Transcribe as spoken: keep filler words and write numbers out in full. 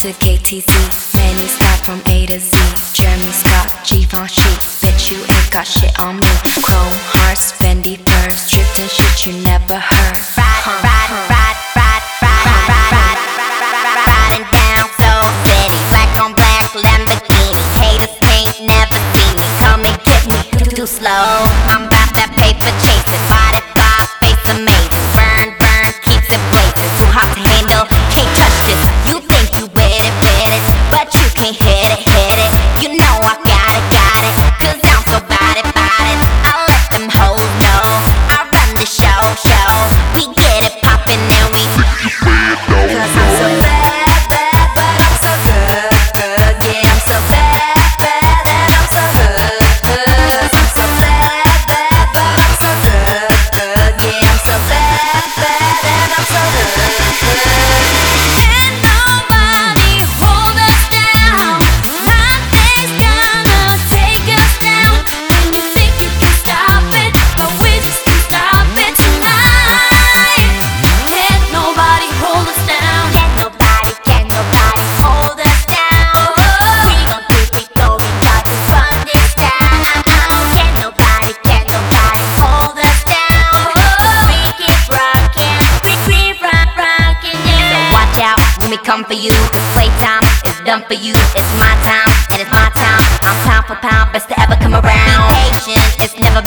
to K T Z, many start from A to Z. Jeremy Scott, Givenchy, bet you ain't got shit on me. Chrome hearts, Fendi furs, dripping shit you never heard. Ride, ride, ride, ride, ride, ride, ride, ride, riding down Soul City, black on black Lamborghini. Haters can't never see me, come and get me too slow. I'm about that paper chasing, body fly, face amazing. Burn, burn, keeps it blazing, too hot to handle, can't touch this. You think you with it, with it, but you can't hit it, hit it. You know I got it, got it, cause I'm so body, body. I let them hoes know, I run the show, show. We get it poppin' and we Cause I'm so bad, bad, but I'm so good, good. Yeah, I'm so bad, bad, and I'm so good, good. I'm so bad, bad, but I'm so good, good. Yeah, I'm so bad, bad, and I'm so good, good. Can't nobody hold us down. Monday's gonna take us down. And you think you can stop it, but we just can't stop it tonight. Can't nobody hold us down. Can nobody, can nobody hold us down. We gon' keep it going, got to run this town. Can nobody, can nobody hold us down. We keep rockin', we keep rock, rockin', yeah. So watch out when we come for you. Playtime is done for you. It's my time and it's my time. I'm pound for pound, best to ever come around. Be patient, it's never